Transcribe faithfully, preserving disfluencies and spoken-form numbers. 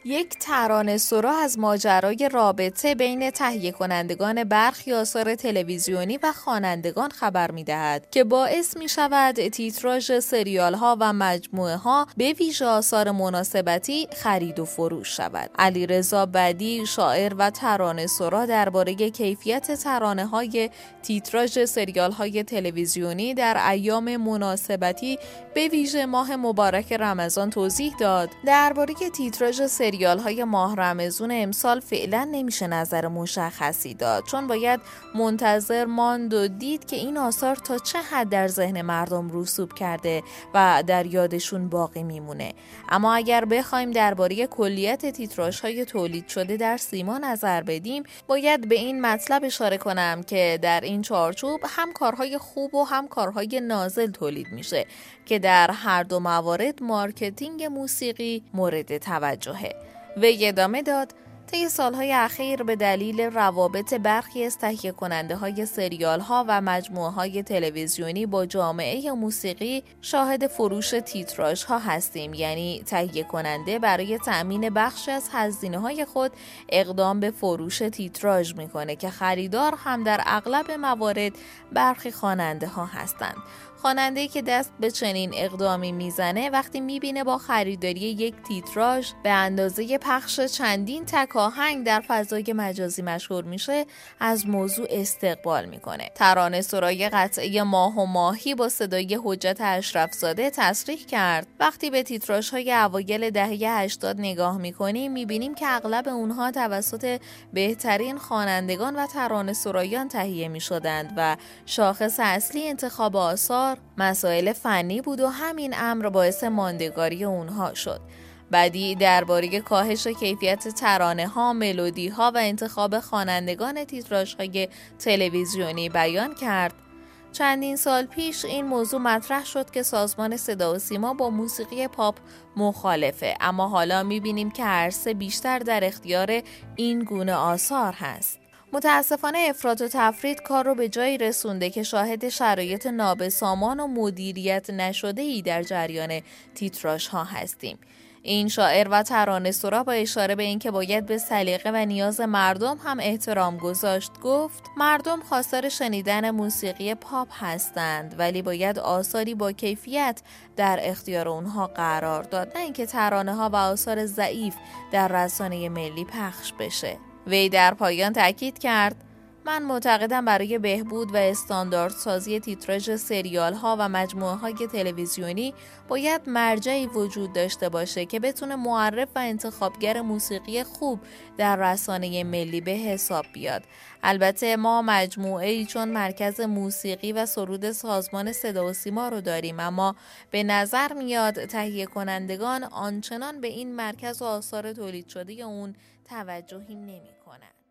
یک ترانه‌سرا از ماجرای رابطه بین تهیه کنندگان برخی آثار تلویزیونی و خوانندگان خبر می‌دهد که باعث می‌شود تیتراژ سریال‌ها و مجموعه‌ها به ویژه آثار مناسبتی خرید و فروش شود. علیرضا بدیع، شاعر و ترانه‌سرا، درباره کیفیت ترانه‌های تیتراژ سریال‌های تلویزیونی در ایام مناسبتی به ویژه ماه مبارک رمضان توضیح داد. درباره تیتراژ سریال های ماه رمضان امسال فعلا نمیشه نظر مشخصی داد، چون باید منتظر ماند و دید که این آثار تا چه حد در ذهن مردم رسوب کرده و در یادشون باقی میمونه. اما اگر بخوایم درباره کلیت تیتراژ های تولید شده در سیما نظر بدیم، باید به این مطلب اشاره کنم که در این چارچوب هم کارهای خوب و هم کارهای نازل تولید میشه که در هر دو موارد مارکتینگ موسیقی مورد توجهه. وی ادامه داد: طی سالهای اخیر به دلیل روابط برخی از تهیه کننده های سریال ها و مجموعه های تلویزیونی با جامعه موسیقی شاهد فروش تیتراژ ها هستیم. یعنی تهیه کننده برای تأمین بخش از هزینه های خود اقدام به فروش تیتراژ میکنه که خریدار هم در اغلب موارد برخی خواننده ها هستند. خواننده‌ای که دست به چنین اقدامی میزنه وقتی میبینه با خریداری یک تیتراژ به اندازه پخش چندین تک آهنگ در فضای مجازی مشهور میشه، از موضوع استقبال میکنه. ترانه‌سرای قطعه ماه و ماهی با صدای حجت اشرف‌زاده تصریح کرد: وقتی به تیتراژهای اوایل دهه هشتاد نگاه میکنیم میبینیم که اغلب اونها توسط بهترین خوانندگان و ترانه‌سرایان تهیه میشدند و شاخص اصلی انتخاب آثار مسائل فنی بود و همین امر باعث ماندگاری اونها شد. بدیع درباره کاهش کیفیت ترانه ها، ملودی ها و انتخاب خوانندگان تیتراژهای تلویزیونی بیان کرد: چندین سال پیش این موضوع مطرح شد که سازمان صدا و سیما با موسیقی پاپ مخالفه، اما حالا میبینیم که عرصه بیشتر در اختیار این گونه آثار هست. متاسفانه افراط و تفرید کار رو به جایی رسونده که شاهد شرایط نابسامان و مدیریت نشده‌ای در جریان تیتراژ ها هستیم. این شاعر و ترانه‌سرا با اشاره به اینکه باید به سلیقه و نیاز مردم هم احترام گذاشت گفت: مردم خواستار شنیدن موسیقی پاپ هستند، ولی باید آثاری با کیفیت در اختیار اونها قرار داد، نه اینکه ترانه‌ها و آثار ضعیف در رسانه ملی پخش بشه. وی در پایان تاکید کرد: من معتقدم برای بهبود و استانداردسازی تیتراژ سریال ها و مجموعه های تلویزیونی باید مرجعی وجود داشته باشه که بتونه معرف و انتخابگر موسیقی خوب در رسانه ملی به حساب بیاد. البته ما مجموعه‌ای چون مرکز موسیقی و سرود سازمان صدا و سیما رو داریم، اما به نظر میاد تهیه کنندگان آنچنان به این مرکز و آثار تولید شده اون توجهی نمی‌کنند.